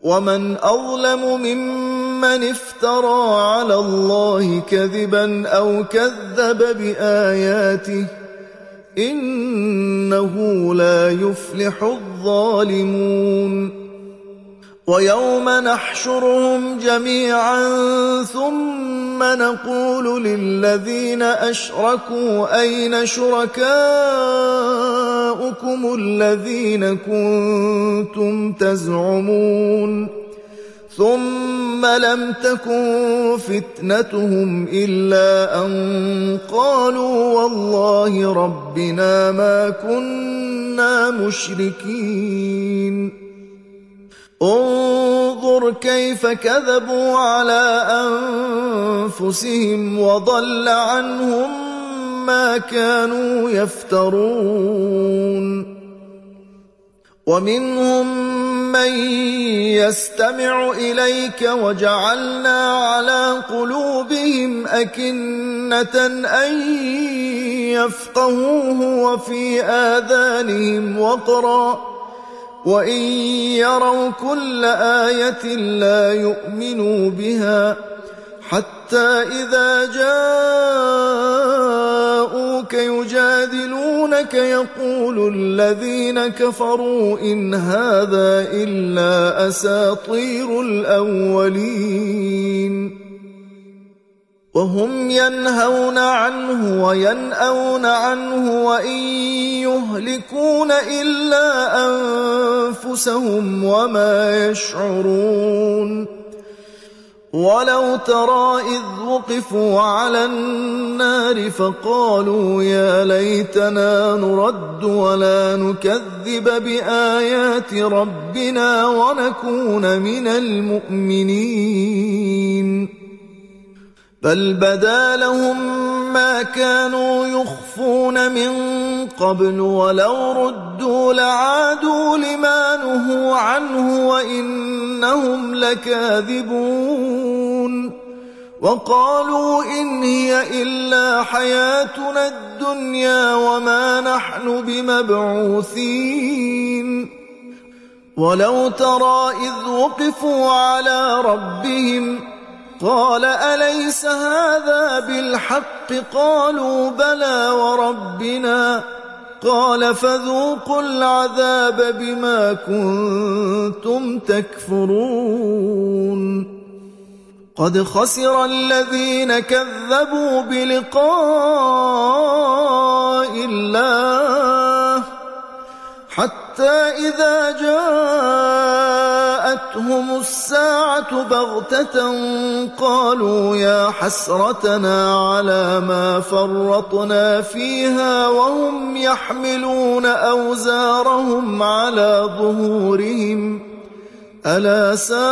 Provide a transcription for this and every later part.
ومن أظلم ممن افترى على الله كذبا أو كذب بآياته إنه لا يفلح الظالمون ويوم نحشرهم جميعا ثم نقول للذين أشركوا أين شركاؤكم الذين كنتم تزعمون ثم لم تكن فتنتهم إلا أن قالوا والله ربنا ما كنا مشركين انظر كيف كذبوا على أنفسهم وضل عنهم ما كانوا يفترون ومنهم من يستمع إليك وجعلنا على قلوبهم أكنة أن يفقهوه وفي آذانهم وقرا وإن يروا كل آية لا يؤمنوا بها حتى إذا جاءوك يجادلونك يقول الذين كفروا إن هذا إلا أساطير الأولين وهم ينهون عنه وينأون عنه وإن يهلكون إلا أنفسهم وما يشعرون ولو ترى إذ وقفوا على النار فقالوا يا ليتنا نرد ولا نكذب بآيات ربنا ونكون من المؤمنين بل بدا لهم ما كانوا يخفون من قبل ولو ردوا لعادوا لما نهوا عنه وإنهم لكاذبون وقالوا إن هي إلا حياتنا الدنيا وما نحن بمبعوثين ولو ترى إذ وقفوا على ربهم قال أليس هذا بالحق قالوا بلى وربنا قال فذوقوا العذاب بما كنتم تكفرون قد خسر الذين كذبوا بلقاء الله حتى إذا جاءتهم الساعة بغتة قالوا يا حسرتنا على ما فرطنا فيها وهم يحملون أوزارهم على ظهورهم ألا ساء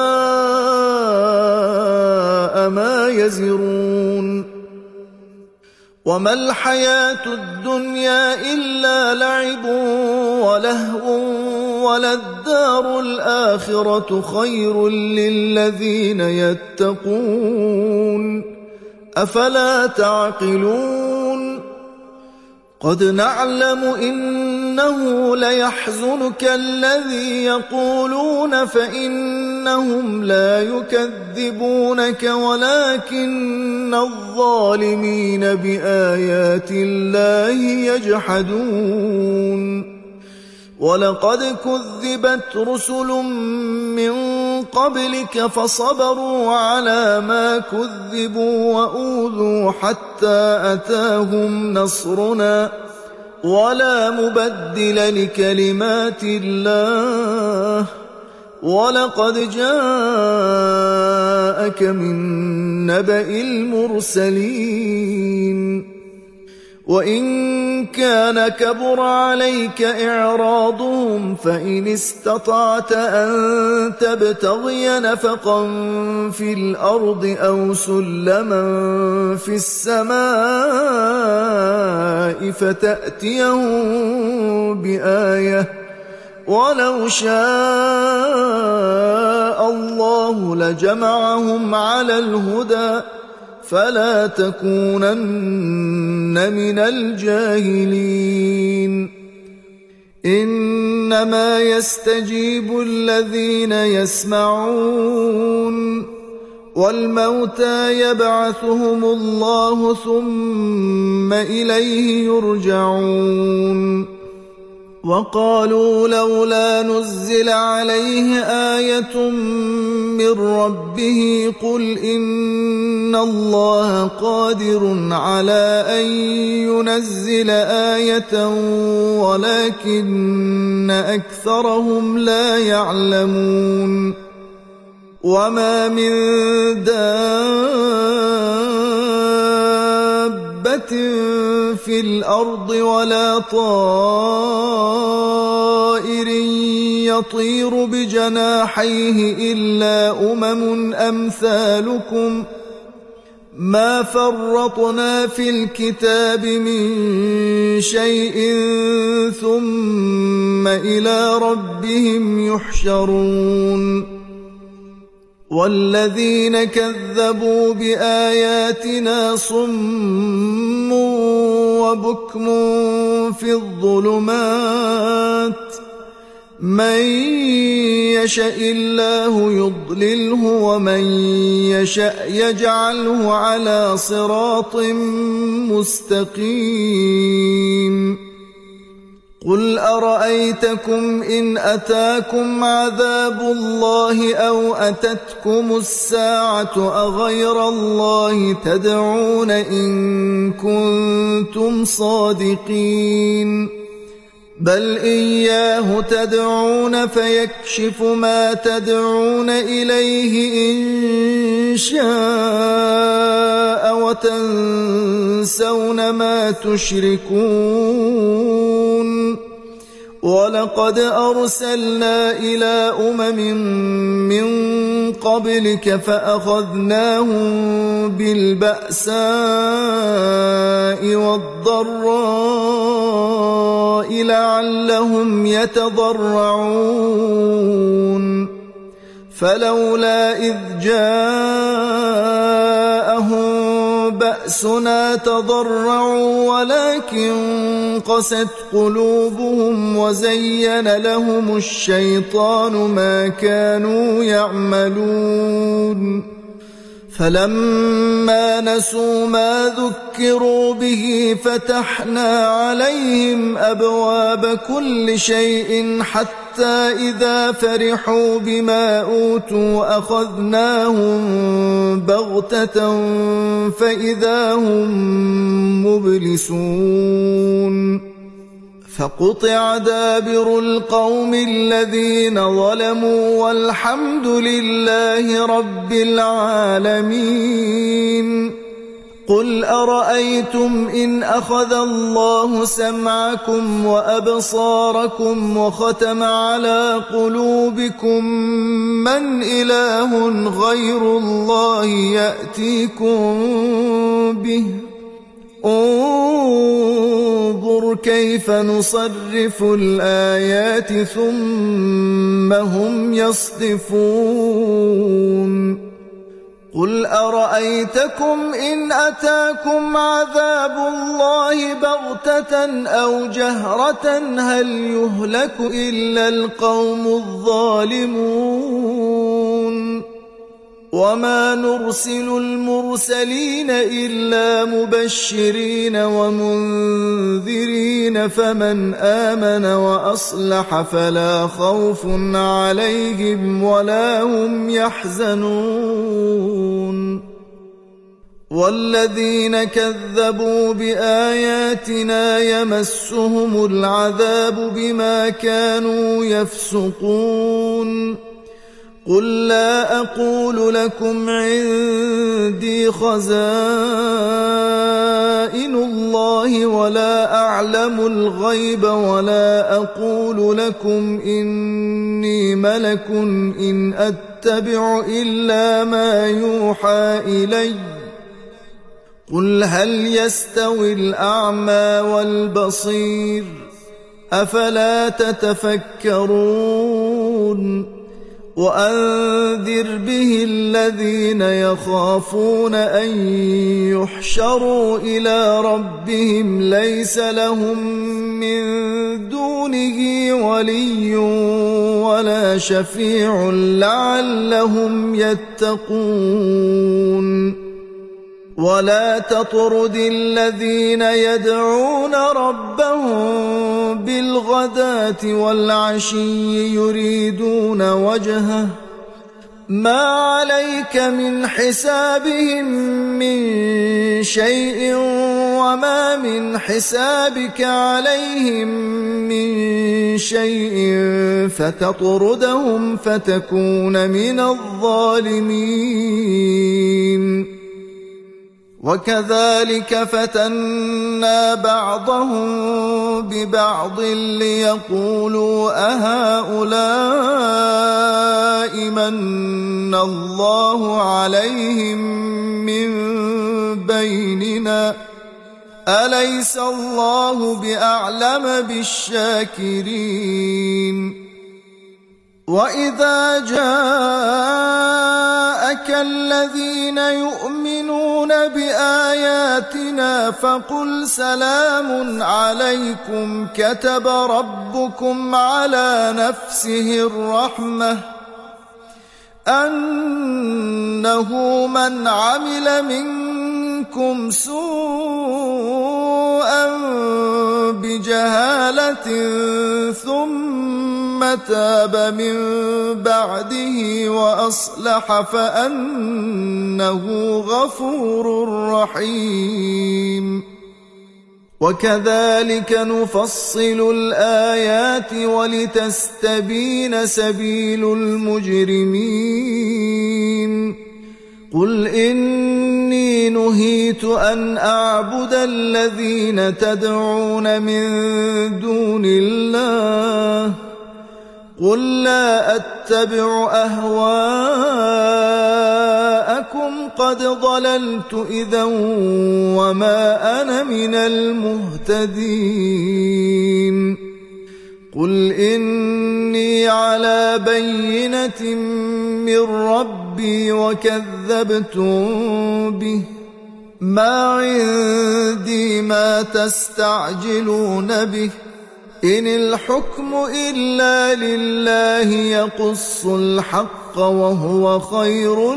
ما يزرون وما الحياة الدنيا إلا لعب ولهو وللدار الآخرة خير للذين يتقون أفلا تعقلون قد نعلم إنه ليحزنك الذي يقولون فإنهم لا يكذبونك ولكن الظالمين بآيات الله يجحدون ولقد كذبت رسل من قبلك فصبروا على ما كذبوا وأوذوا حتى أتاهم نصرنا ولا مبدل لكلمات الله ولقد جاءك من نبأ المرسلين وإن كان كبر عليك إعراضهم فإن استطعت أن تبتغي نفقا في الأرض أو سلما في السماء فتأتيهم بآية ولو شاء الله لجمعهم على الهدى فلا تكونن من الجاهلين إنما يستجيب الذين يسمعون والموتى يبعثهم الله ثم إليه يرجعون وقالوا لولا نزل عليه آية من ربه قل إن الله قادر على أن ينزل آية ولكن أكثرهم لا يعلمون وما من دابة في الأرض ولا طائر يطير بجناحيه إلا أمثالكم ما فرطنا في الكتاب من شيء ثم إلى ربهم يحشرون والذين كذبوا بآياتنا صم وبكم في الظلمات من يشاء الله يضلله ومن يشاء يجعله على صراط مستقيم قل أرأيتكم إن أتاكم عذاب الله أو أتتكم الساعة أغير الله تدعون إن كنتم صادقين بل إياه تدعون فيكشف ما تدعون إليه إن شاء وتنسون ما تشركون ولقد أرسلنا إلى من قبلك فأخذناهم بالبأساء والضراء لعلهم يتضرعون فلولا إذ جاءهم بأسنا تضرعوا ولكن قست قلوبهم وزين لهم الشيطان ما كانوا يعملون فلما نسوا ما ذكروا به فتحنا عليهم أبواب كل شيء حتى إذا فرحوا بما أوتوا أخذناهم بغتة فإذا هم مبلسون فقطع دابر القوم الذين ظلموا والحمد لله رب العالمين قل أرأيتم إن أخذ الله سمعكم وأبصاركم وختم على قلوبكم من إله غير الله يأتيكم به انظر كيف نصرف الآيات ثم هم يصدفون قل أرأيتكم إن أتاكم عذاب الله بغتة أو جهرة هل يهلك إلا القوم الظالمون وما نرسل المرسلين إلا مبشرين ومنذرين فمن آمن وأصلح فلا خوف عليهم ولا هم يحزنون والذين كذبوا بآياتنا يمسهم العذاب بما كانوا يفسقون قل لا أقول لكم عندي خزائن الله ولا أعلم الغيب ولا أقول لكم إني ملك إن أتبع إلا ما يوحى إلي قل هل يستوي الأعمى والبصير أفلا تتفكرون وأنذر به الذين يخافون أن يحشروا إلى ربهم ليس لهم من دونه ولي ولا شفيع لعلهم يتقون ولا تطرد الذين يدعون ربهم بالغداة والعشي يريدون وجهه ما عليك من حسابهم من شيء وما من حسابك عليهم من شيء فتطردهم فتكون من الظالمين وكذلك فتنا بعضهم ببعض ليقولوا أهؤلاء من الله عليهم من بيننا أليس الله بأعلم بالشاكرين وإذا جاءك الذين يؤمنون بآياتنا فقل سلام عليكم كتب ربكم على نفسه الرحمة أنه من عمل منكم سوءا بجهالة ثم تاب من بعده وأصلح فأنه غفور رحيم وكذلك نفصل الآيات ولتستبين سبيل المجرمين قل إني نهيت أن أعبد الذين تدعون من دون الله قل لا أتبع أهواءكم قد ضللت إذا وما أنا من المهتدين قل إني على بينة من ربي وكذبتم به ما عندي ما تستعجلون به إن الحكم إلا لله يقص الحق وهو خير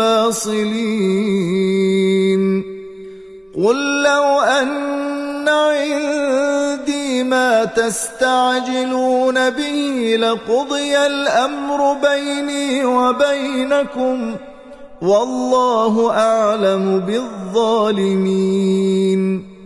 الفاصلين قل لو أن عندي ما تستعجلون به لقضي الأمر بيني وبينكم والله أعلم بالظالمين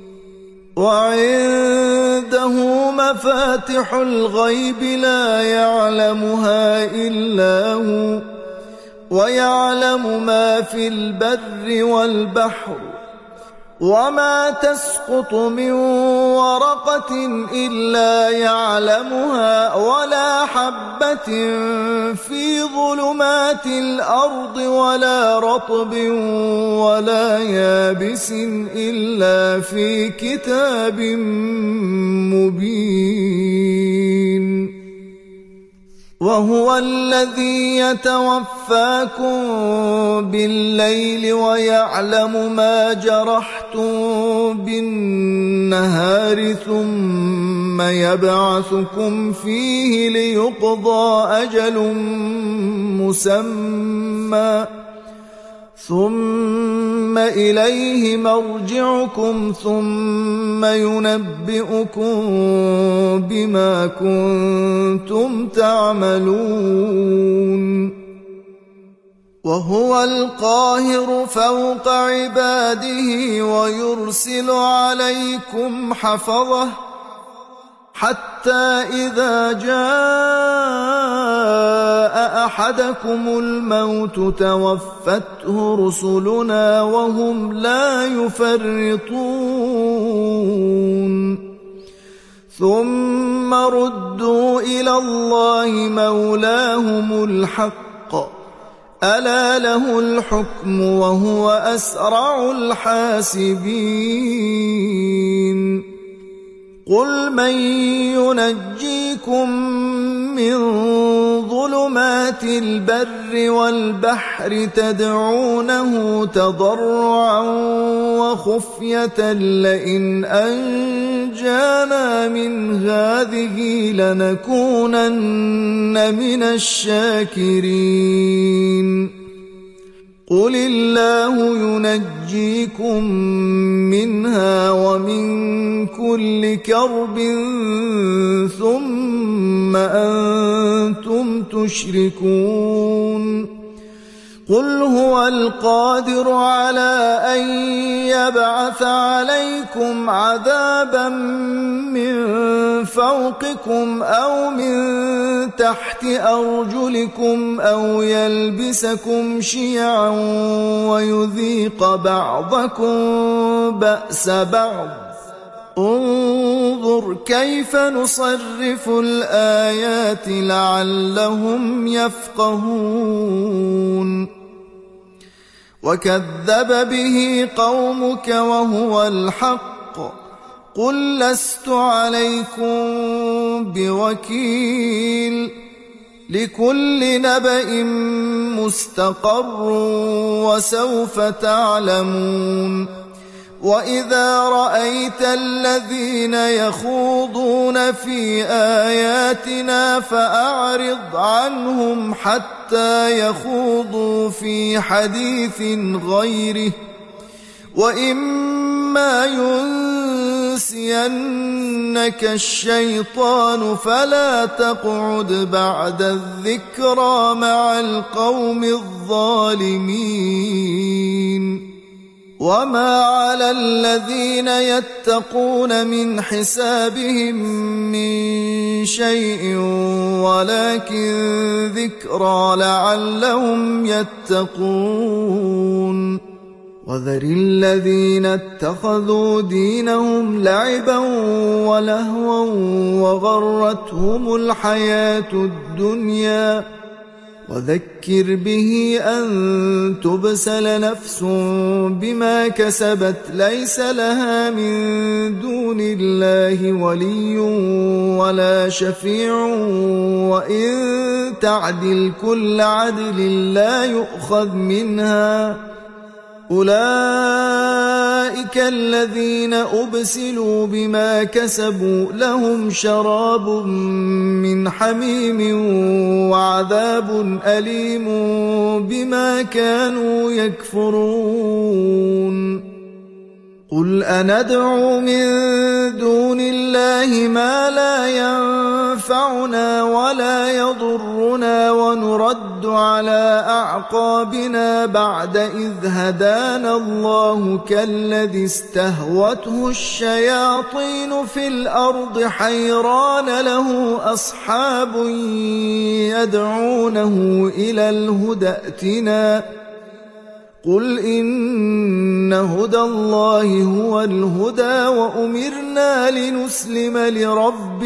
وعنده مفاتح الغيب لا يعلمها إلا هو ويعلم ما في البر والبحر وما تسقط من ورقة إلا يعلمها ولا حبة في ظلمات الأرض ولا رطب ولا يابس إلا في كتاب مبين وهو الذي يتوفاكم بالليل ويعلم ما جرحتم بالنهار ثم يبعثكم فيه ليقضى أجل مسمى ثم إليه مرجعكم ثم ينبئكم بما كنتم تعملون وهو القاهر فوق عباده ويرسل عليكم حفظه حتى إذا جاء أحدكم الموت توفته رسلنا وهم لا يفرطون ثم ردوا إلى الله مولاهم الحق ألا له الحكم وهو أسرع الحاسبين قل من ينجيكم من ظلمات ظلمات البر والبحر تدعونه تضرعا وخفية لئن أنجانا من هذه لنكونن من الشاكرين قل الله ينجيكم منها ومن كل كرب ثم أنتم تشركون قل هو القادر على أن يبعث عليكم عذابا من فوقكم أو من تحت أرجلكم أو يلبسكم شيعا ويذيق بعضكم بأس بعض انظر كيف نصرف الآيات لعلهم يفقهون وكذب به قومك وهو الحق قل لست عليكم بوكيل لكل نبأ مستقر وسوف تعلمون وإذا رأيت الذين يخوضون في آياتنا فأعرض عنهم حتى يخوضوا في حديث غيره وإما ينسينك الشيطان فلا تقعد بعد الذكرى مع القوم الظالمين وما على الذين يتقون من حسابهم من شيء ولكن ذكرى لعلهم يتقون وذر الذين اتخذوا دينهم لعبا ولهوا وغرتهم الحياة الدنيا وذكر به أن تبسل نفس بما كسبت ليس لها من دون الله ولي ولا شفيع وإن تعدل كل عدل لا يؤخذ منها أولئك الذين أبسلوا بما كسبوا لهم شراب من حميم وعذاب أليم بما كانوا يكفرون قل أندعو من دون الله ما لا ينفعنا ولا يضرنا ونرد على أعقابنا بعد إذ هدانا الله كالذي استهوته الشياطين في الأرض حيران له أصحاب يدعونه إلى الهدى ائتنا قل إن هدى الله هو الهدى وأمرنا لنسلم لرب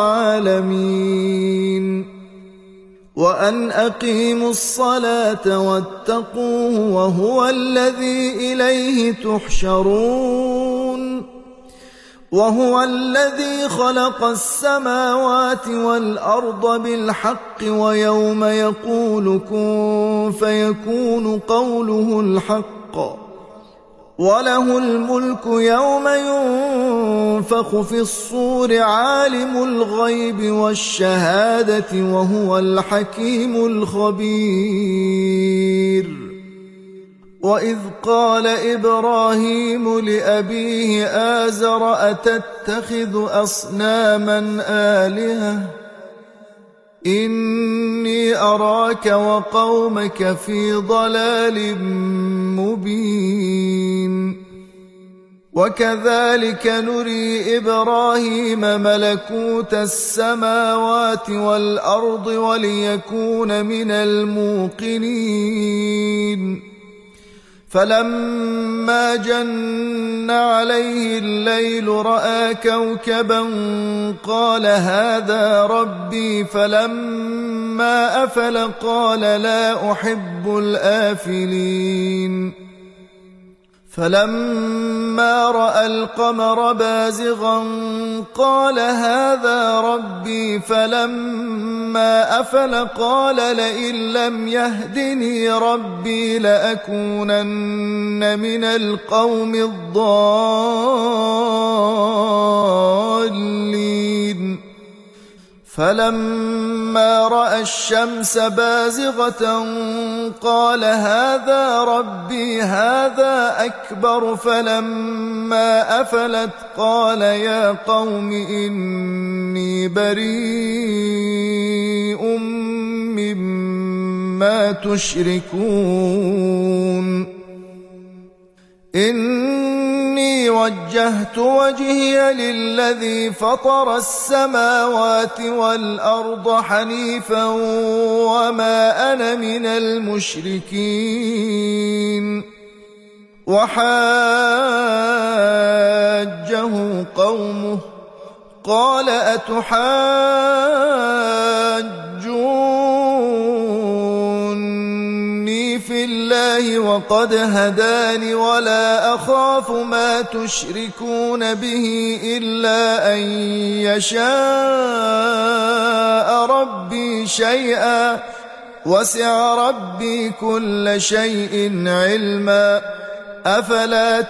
العالمين وأن أقيموا الصلاة واتقوه وهو الذي إليه تحشرون وهو الذي خلق السماوات والأرض بالحق ويوم يقول كن فيكون قوله الحق وله الملك يوم ينفخ في الصور عالم الغيب والشهادة وهو الحكيم الخبير وإذ قال إبراهيم لأبيه آزر أتتخذ أصناما آلهة إني أراك وقومك في ضلال مبين وكذلك نري إبراهيم ملكوت السماوات والأرض وليكون من الموقنين فلما جن عليه الليل رأى كوكبا قال هذا ربي فلما أفل قال لا أحب الآفلين فلما رأى القمر بازغا قال هذا ربي فلما أفل قال لئن لم يهدني ربي لأكونن من القوم الضالين فلما رأى الشمس بازغة قال هذا ربي هذا أكبر فلما أفلت قال يا قوم إني بريء مما تشركون إني وجهت وجهي للذي فطر السماوات والأرض حنيفا وما أنا من المشركين وحاجه قومه قال أتحاجوني في الله وقد هداني ولا أخاف ما تشركون به إلا أن يشاء ربي شيئا وسع ربي كل شيء علما أفلا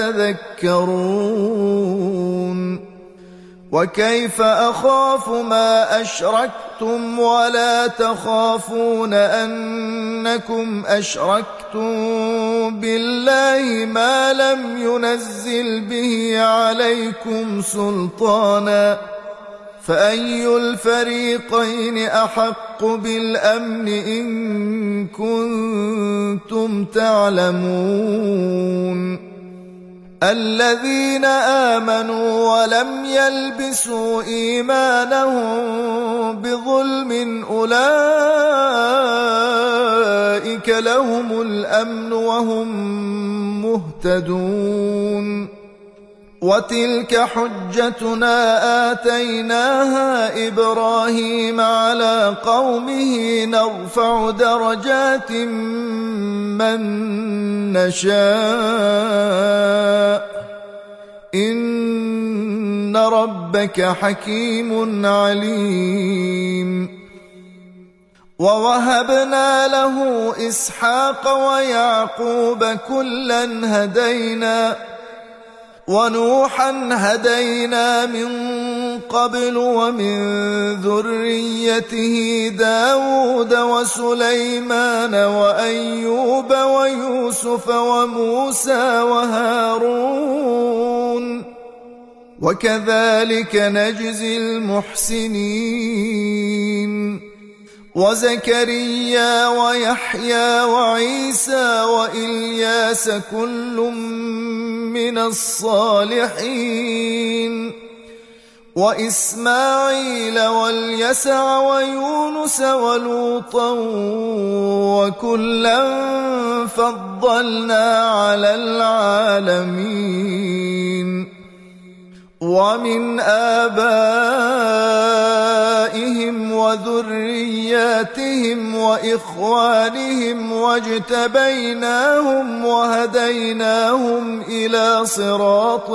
تتذكرون وكيف أخاف ما أشركتم ولا تخافون أنكم أشركتم بالله ما لم ينزل به عليكم سلطانا فأي الفريقين أحق بالأمن إن كنتم تعلمون الذين آمنوا ولم يلبسوا إيمانهم بظلم أولئك لهم الأمن وهم مهتدون وتلك حجتنا آتيناها إبراهيم على قومه نرفع درجات من نشاء إن ربك حكيم عليم ووهبنا له إسحاق ويعقوب كلا هدينا ونوحا هدينا من قبل ومن ذريته داود وسليمان وأيوب ويوسف وموسى وهارون وكذلك نجزي المحسنين وزكريا ويحيى وعيسى وإلياس كل من الصالحين وإسماعيل واليسع ويونس ولوطا وكلا فضلنا على العالمين ومن آبائهم وذرياتهم وإخوانهم واجتبيناهم وهديناهم إلى صراط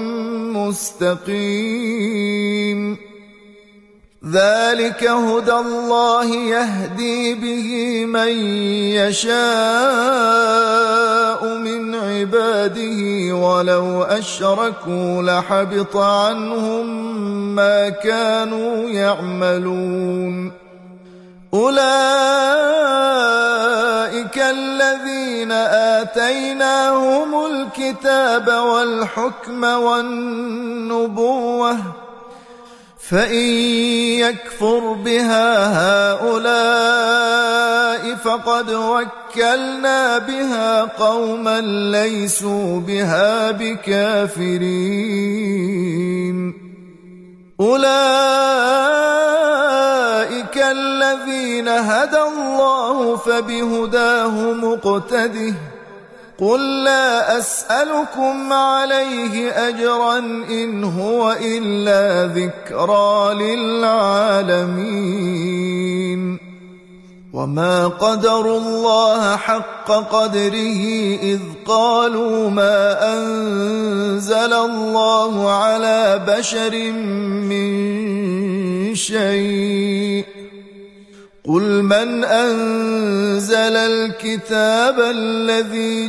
مستقيم ذلك هدى الله يهدي به من يشاء من عباده ولو أشركوا لحبط عنهم ما كانوا يعملون أولئك الذين آتيناهم الكتاب والحكم والنبوة فإن يكفر بها هؤلاء فقد وكلنا بها قوما ليسوا بها بكافرين أولئك الذين هدى الله فبهداه مقتده قل لا أسألكم عليه أجرا إن هو إلا ذكرى للعالمين وما قدروا الله حق قدره إذ قالوا ما أنزل الله على بشر من شيء قل من أنزل الكتاب الذي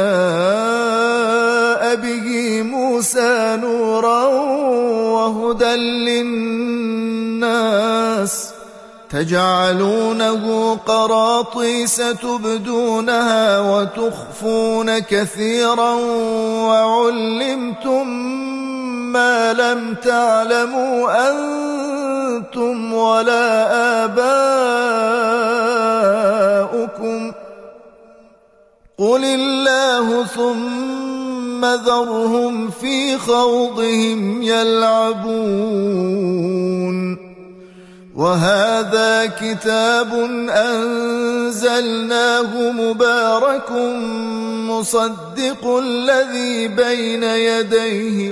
جاء به موسى نورا وهدى للناس تجعلونه قراطيس تبدونها وتخفون كثيرا وعلمتم ما لم تعلموا أنتم ولا آباؤكم قل الله ثم ذرهم في خوضهم يلعبون وهذا كتاب أنزلناه مبارك مصدق الذي بين يديه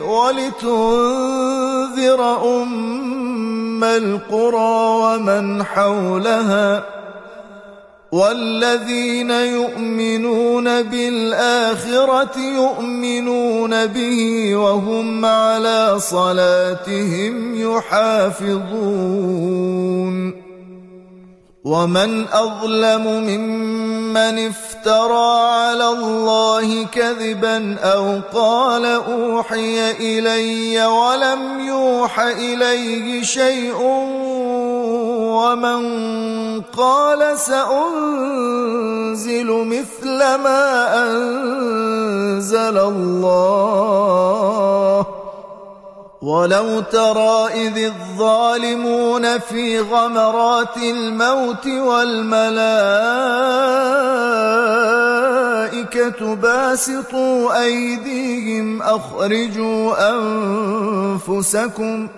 ولتنذر أم القرى ومن حولها والذين يؤمنون بالآخرة يؤمنون به وهم على صلاتهم يحافظون ومن أظلم ممن افترى على الله كذبا أو قال أوحي إلي ولم يوح إليه شيء ومن قال سأنزل مثل ما أنزل الله ولو ترى إذ الظالمون في غمرات الموت والملائكة باسطوا أيديهم أخرجوا أنفسكم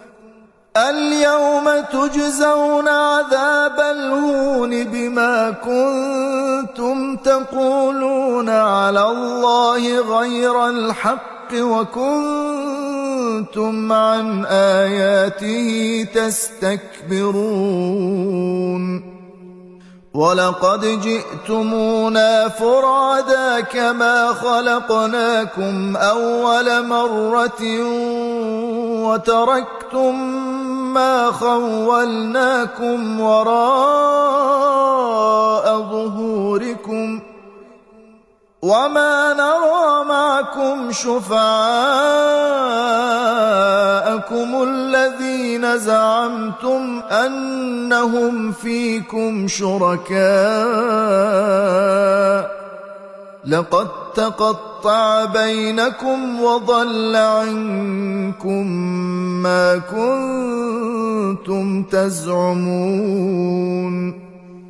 اليوم تجزون عذاب الهون بما كنتم تقولون على الله غير الحق وكنتم عن آياته تستكبرون ولقد جئتمونا فرادا كما خلقناكم أول مرة وتركتم ما خولناكم وراء ظهوركم وما نرى معكم شفعاءكم الذين زعمتم أنهم فيكم شركاء لقد تقطع بينكم وضل عنكم ما كنتم تزعمون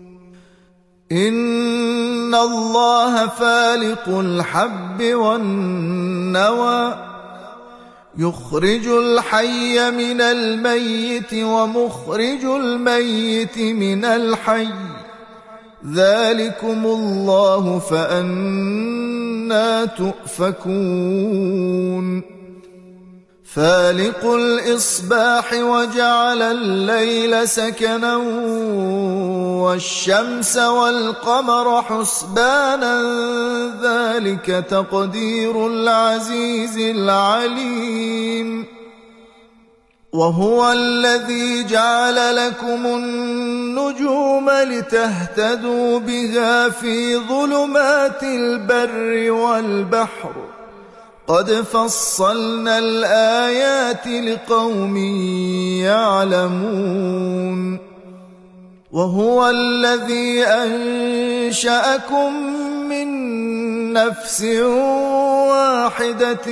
إن الله فالق الحب والنوى يخرج الحي من الميت ومخرج الميت من الحي ذلكم الله فأنى تؤفكون فالق الإصباح وجعل الليل سكنا والشمس والقمر حسبانا ذلك تقدير العزيز العليم وهو الذي جعل لكم النجوم لتهتدوا بها في ظلمات البر والبحر قد فصلنا الآيات لقوم يعلمون وهو الذي أنشأكم من نفس واحدة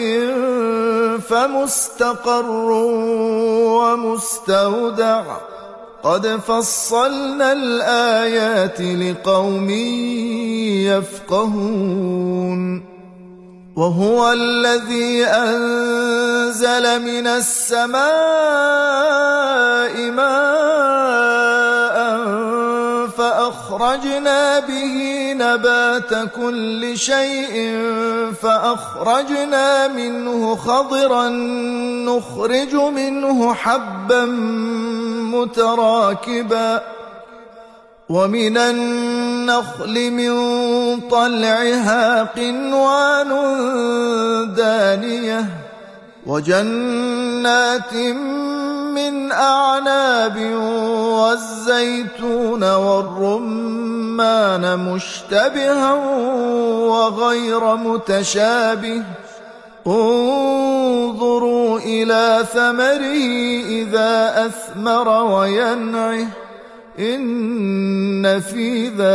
فمستقر ومستودع قد فصلنا الآيات لقوم يفقهون وهو الذي أنزل من السماء ماء فأخرجنا به نبات كل شيء فأخرجنا منه خضرا نخرج منه حبا متراكبا ومن النخل من طلعها قنوان دانية وجنات من أعناب والزيتون والرمان مشتبها وغير متشابه انظروا إلى ثمره إذا أثمر وينعه إن في ذلك